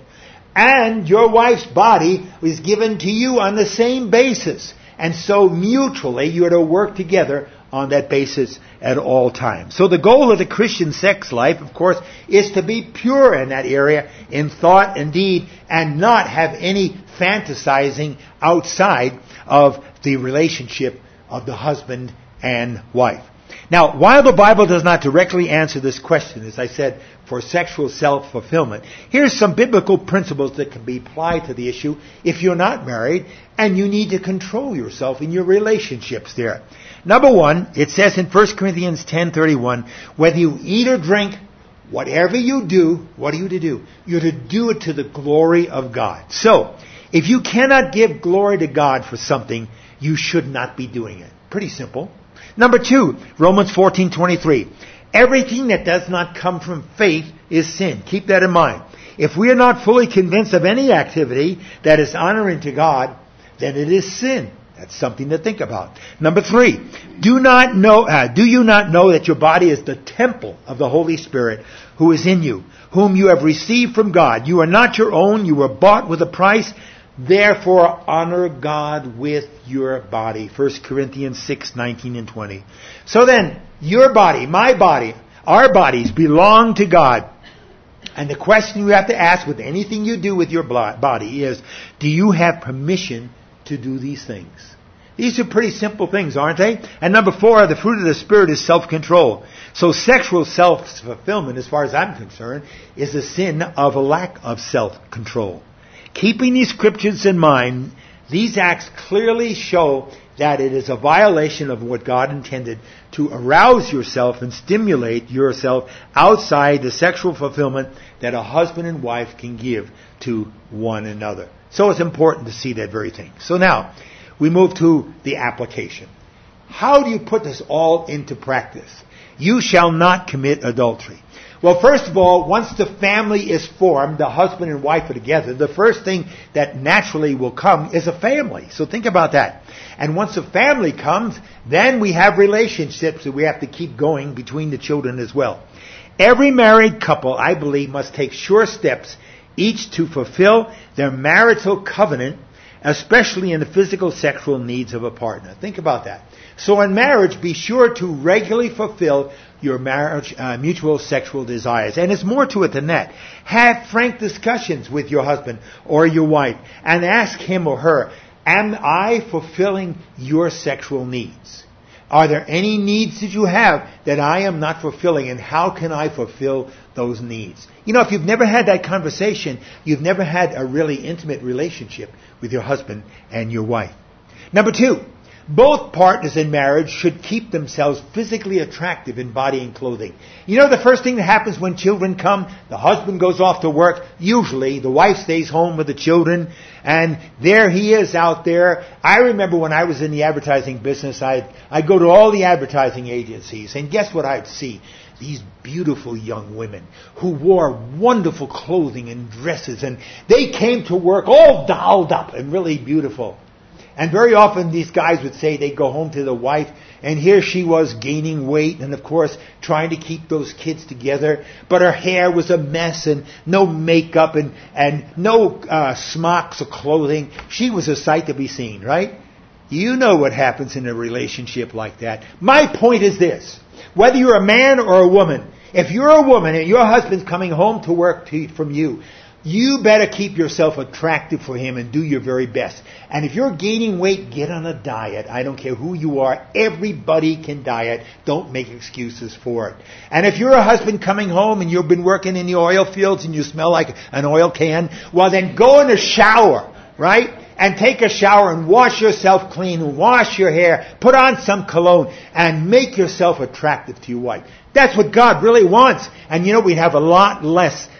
And your wife's body is given to you on the same basis. And so mutually you are to work together on that basis at all times. So the goal of the Christian sex life, of course, is to be pure in that area, in thought and deed, and not have any fantasizing outside of the relationship of the husband and wife. Now, while the Bible does not directly answer this question, as I said, for sexual self-fulfillment, here's some biblical principles that can be applied to the issue if you're not married and you need to control yourself in your relationships there. Number one, it says in First Corinthians ten thirty-one, whether you eat or drink, whatever you do, what are you to do? You're to do it to the glory of God. So, if you cannot give glory to God for something, you should not be doing it. Pretty simple. Number two, Romans fourteen twenty-three. Everything that does not come from faith is sin. Keep that in mind. If we are not fully convinced of any activity that is honoring to God, then it is sin. That's something to think about. Number three, do not know, uh, do you not know that your body is the temple of the Holy Spirit who is in you, whom you have received from God? You are not your own. You were bought with a price. Therefore, honor God with your body. First Corinthians six nineteen and twenty. So then, your body, my body, our bodies belong to God. And the question you have to ask with anything you do with your body is, do you have permission to do these things? These are pretty simple things, aren't they? And number four, the fruit of the Spirit is self-control. So sexual self-fulfillment, as far as I'm concerned, is a sin of a lack of self-control. Keeping these scriptures in mind, these acts clearly show that it is a violation of what God intended to arouse yourself and stimulate yourself outside the sexual fulfillment that a husband and wife can give to one another. So it's important to see that very thing. So now, we move to the application. How do you put this all into practice? You shall not commit adultery. Well, first of all, once the family is formed, the husband and wife are together, the first thing that naturally will come is a family. So think about that. And once a family comes, then we have relationships that we have to keep going between the children as well. Every married couple, I believe, must take sure steps, each to fulfill their marital covenant, especially in the physical sexual needs of a partner. Think about that. So in marriage, be sure to regularly fulfill your marriage uh, mutual sexual desires. And there's more to it than that. Have frank discussions with your husband or your wife and ask him or her, am I fulfilling your sexual needs? Are there any needs that you have that I am not fulfilling, and how can I fulfill those needs? You know, if you've never had that conversation, you've never had a really intimate relationship with your husband and your wife. Number two, both partners in marriage should keep themselves physically attractive in body and clothing. You know, the first thing that happens when children come, the husband goes off to work. Usually, the wife stays home with the children, and there he is out there. I remember when I was in the advertising business, I'd, I'd go to all the advertising agencies, and guess what I'd see? These beautiful young women who wore wonderful clothing and dresses, and they came to work all dolled up and really beautiful. And very often these guys would say they'd go home to the wife, and here she was gaining weight and, of course, trying to keep those kids together. But her hair was a mess and no makeup and, and no uh, smocks or clothing. She was a sight to be seen, right? You know what happens in a relationship like that. My point is this. Whether you're a man or a woman, if you're a woman and your husband's coming home to work to, from you, you better keep yourself attractive for him and do your very best. And if you're gaining weight, get on a diet. I don't care who you are. Everybody can diet. Don't make excuses for it. And if you're a husband coming home and you've been working in the oil fields and you smell like an oil can, well then go in the shower, right? And take a shower and wash yourself clean and wash your hair. Put on some cologne and make yourself attractive to your wife. That's what God really wants. And you know, we'd have a lot less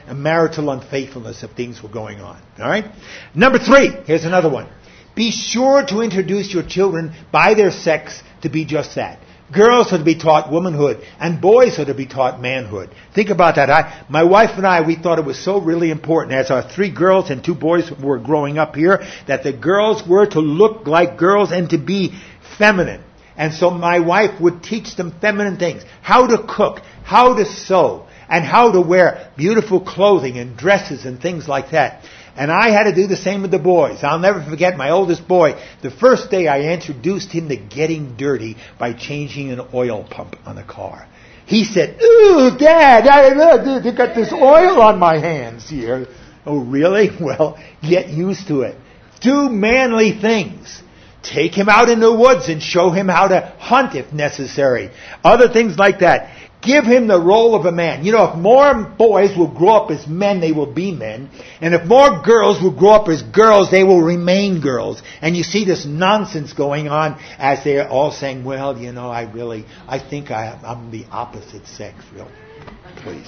marital unfaithfulness if things were going on. All right? Number three, here's another one. Be sure to introduce your children by their sex to be just that. Girls are to be taught womanhood, and boys are to be taught manhood. Think about that. I, my wife and I, we thought it was so really important, as our three girls and two boys were growing up here, that the girls were to look like girls and to be feminine. And so my wife would teach them feminine things. How to cook, how to sew, and how to wear beautiful clothing and dresses and things like that. And I had to do the same with the boys. I'll never forget my oldest boy. The first day I introduced him to getting dirty by changing an oil pump on a car. He said, "Ooh, Dad, I look, you got this oil on my hands here." Oh, really? Well, get used to it. Do manly things. Take him out in the woods and show him how to hunt if necessary. Other things like that. Give him the role of a man. You know, if more boys will grow up as men, they will be men. And if more girls will grow up as girls, they will remain girls. And you see this nonsense going on as they're all saying, well, you know, I really, I think I, I'm the opposite sex. Really. Please.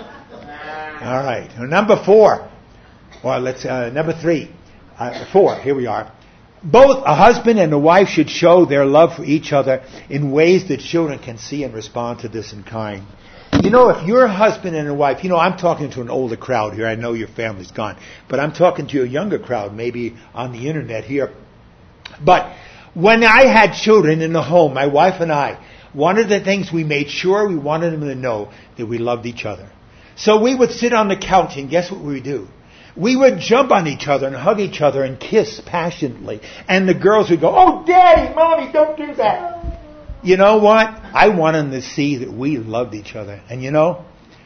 All right. Number four. Or let's, uh, number three. Uh, four. Here we are. Both a husband and a wife should show their love for each other in ways that children can see and respond to this in kind. You know, if you're a husband and a wife, you know, I'm talking to an older crowd here. I know your family's gone. But I'm talking to a younger crowd, maybe on the internet here. But when I had children in the home, my wife and I, one of the things we made sure we wanted them to know that we loved each other. So we would sit on the couch and guess what we would do? We would jump on each other and hug each other and kiss passionately. And the girls would go, "Oh, Daddy, Mommy, don't do that." You know what? I wanted them to see that we loved each other. And you know,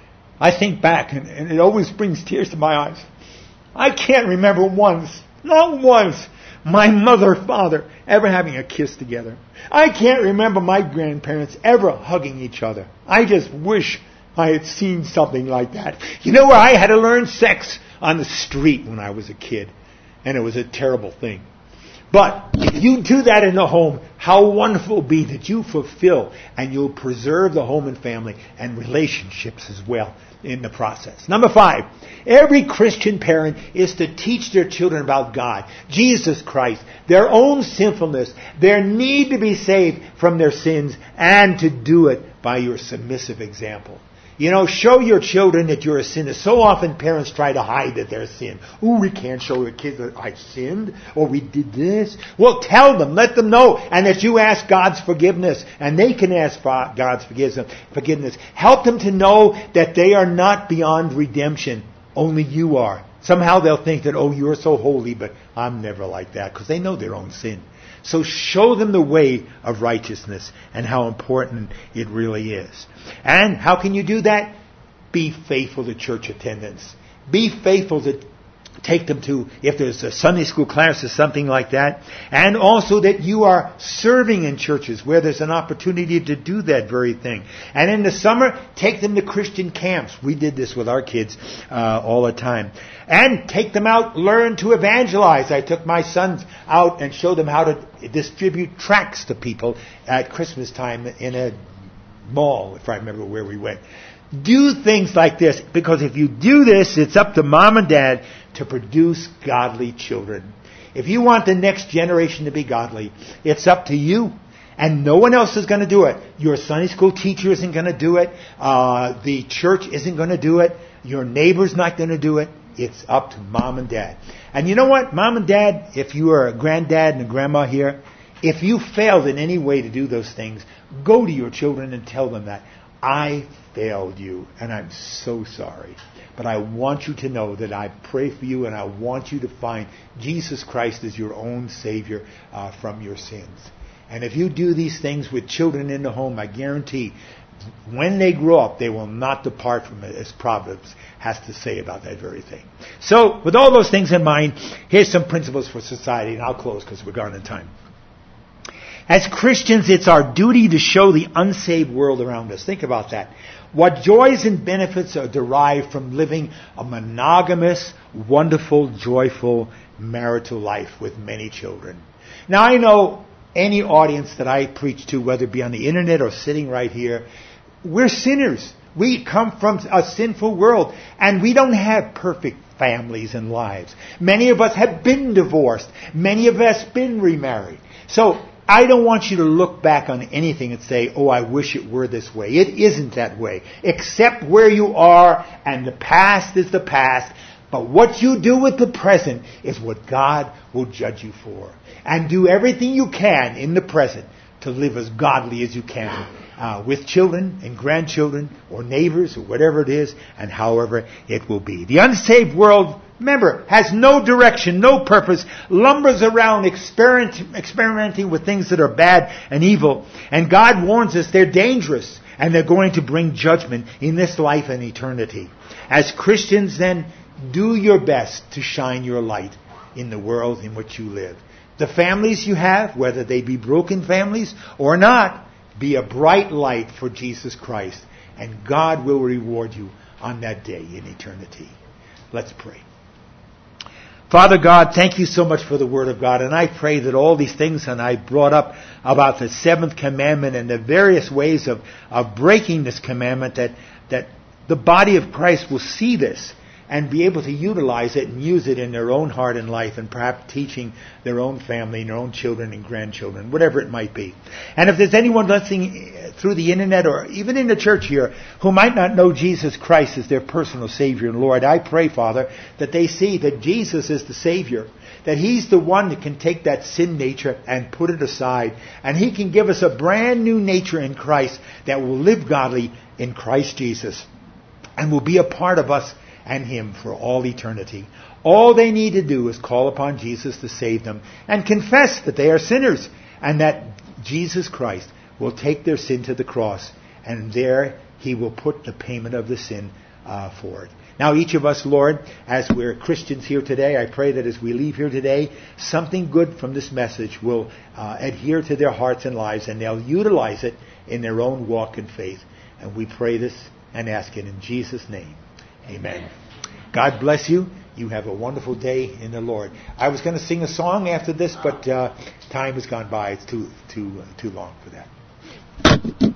I think back and, and it always brings tears to my eyes. I can't remember once, not once, my mother or father ever having a kiss together. I can't remember my grandparents ever hugging each other. I just wish I had seen something like that. You know where I had to learn sex? On the street when I was a kid. And it was a terrible thing. But if you do that in the home, how wonderful it will be that you fulfill and you'll preserve the home and family and relationships as well in the process. Number five, every Christian parent is to teach their children about God, Jesus Christ, their own sinfulness, their need to be saved from their sins, and to do it by your submissive example. You know, show your children that you're a sinner. So often parents try to hide that they're a sin. Ooh, we can't show the kids that I sinned or we did this. Well, tell them, let them know, and that you ask God's forgiveness, and they can ask for God's forgiveness. Help them to know that they are not beyond redemption. Only you are. Somehow they'll think that, oh, you're so holy, but I'm never like that, because they know their own sin. So show them the way of righteousness and how important it really is. And how can you do that? Be faithful to church attendance. Be faithful to take them to, if there's a Sunday school class or something like that. And also that you are serving in churches where there's an opportunity to do that very thing. And in the summer, take them to Christian camps. We did this with our kids uh, all the time. And take them out, learn to evangelize. I took my sons out and showed them how to distribute tracts to people at Christmas time in a mall, if I remember where we went. Do things like this, because if you do this, it's up to mom and dad to produce godly children. If you want the next generation to be godly, it's up to you. And no one else is going to do it. Your Sunday school teacher isn't going to do it. Uh, the church isn't going to do it. Your neighbor's not going to do it. It's up to mom and dad. And you know what? Mom and dad, if you are a granddad and a grandma here, if you failed in any way to do those things, go to your children and tell them that. I failed you, and I'm so sorry. But I want you to know that I pray for you, and I want you to find Jesus Christ as your own Savior uh, from your sins. And if you do these things with children in the home, I guarantee when they grow up, they will not depart from it, as Proverbs has to say about that very thing. So, with all those things in mind, here's some principles for society, and I'll close because we're gone in time. As Christians, it's our duty to show the unsaved world around us. Think about that. What joys and benefits are derived from living a monogamous, wonderful, joyful marital life with many children. Now, I know any audience that I preach to, whether it be on the internet or sitting right here, we're sinners. We come from a sinful world, and we don't have perfect families and lives. Many of us have been divorced. Many of us have been remarried. So I don't want you to look back on anything and say, oh, I wish it were this way. It isn't that way. Accept where you are, and the past is the past. But what you do with the present is what God will judge you for. And do everything you can in the present to live as godly as you can. Uh, with children and grandchildren or neighbors or whatever it is, and however it will be. The unsaved world, remember, has no direction, no purpose, lumbers around experiment, experimenting with things that are bad and evil. And God warns us they're dangerous and they're going to bring judgment in this life and eternity. As Christians, then, do your best to shine your light in the world in which you live. The families you have, whether they be broken families or not, be a bright light for Jesus Christ, and God will reward you on that day in eternity. Let's pray. Father God, thank you so much for the Word of God, and I pray that all these things that I brought up about the seventh commandment and the various ways of, of breaking this commandment, that, that the body of Christ will see this and be able to utilize it and use it in their own heart and life, and perhaps teaching their own family and their own children and grandchildren, whatever it might be. And if there's anyone listening through the internet or even in the church here who might not know Jesus Christ as their personal Savior and Lord, I pray, Father, that they see that Jesus is the Savior, that He's the one that can take that sin nature and put it aside, and He can give us a brand new nature in Christ that will live godly in Christ Jesus and will be a part of us and Him for all eternity. All they need to do is call upon Jesus to save them and confess that they are sinners, and that Jesus Christ will take their sin to the cross, and there He will put the payment of the sin uh, for it. Now each of us, Lord, as we're Christians here today, I pray that as we leave here today, something good from this message will uh, adhere to their hearts and lives, and they'll utilize it in their own walk in faith. And we pray this and ask it in Jesus' name. Amen. God bless you. You have a wonderful day in the Lord. I was going to sing a song after this, but uh, time has gone by. It's too too uh, too long for that.